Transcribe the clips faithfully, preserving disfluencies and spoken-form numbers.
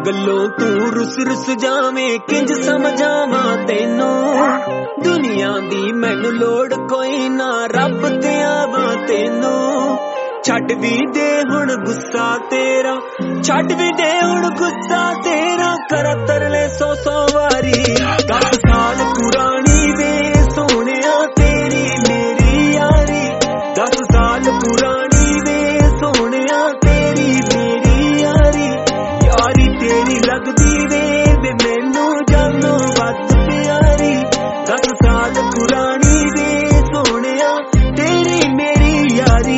गलों तू रुस रुस जावे किंज समझावा तेनू दुनिया दी मैनू लोड़ कोई ना रब ते आवा तेनू छड्ड भी दे हुण गुस्सा तेरा छड्ड भी दे हुण गुस्सा तेरा कर तरले सौ सौ वारी दस साल पुरानी वे सोहणिया तेरी मेरी यारी दस साल पुरानी वे सोहणिया तेरी मेरी यारी यारी तेरी लगदी वे वे मैनू जानो वध प्यारी दस साल पुरानी वे सोहणिया तेरी मेरी यारी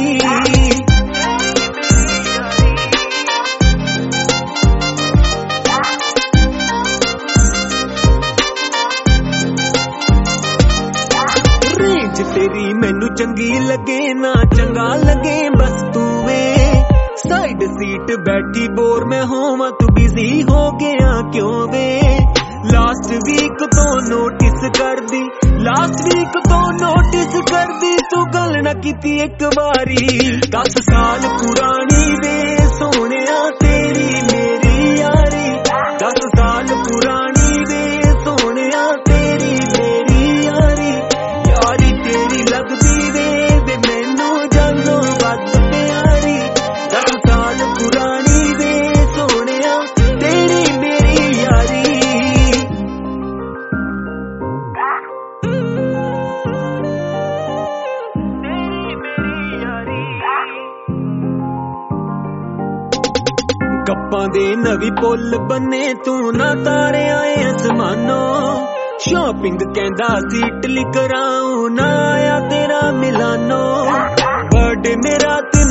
तेरी मैनू चंगी लगे ना चंगा लगे बस तू वे साइड सीट बैठी बोर मैं होवां तू बिजी हो गया क्यों वे लास्ट वीक तो नोटिस कर दी लास्ट वीक तो नोटिस कर दी तू गल ना कीती एक बारी दस साल पुरानी वे सोहणिया तेरी मेरी यारी दस साल पुरानी वे सोहणिया तेरी मेरी यारी यारी तेरी लगदी वे वे मैनू जानो वध प्यारी दस साल पुरानी वे सोहणिया तेरी मेरी यारी गप्पां दे नवी पुल बने तू ना तारे आए आसमानों शॉपिंग कहंदा सी इटली कराऊं ना आया तेरा मिलानो बर्थडे मेरा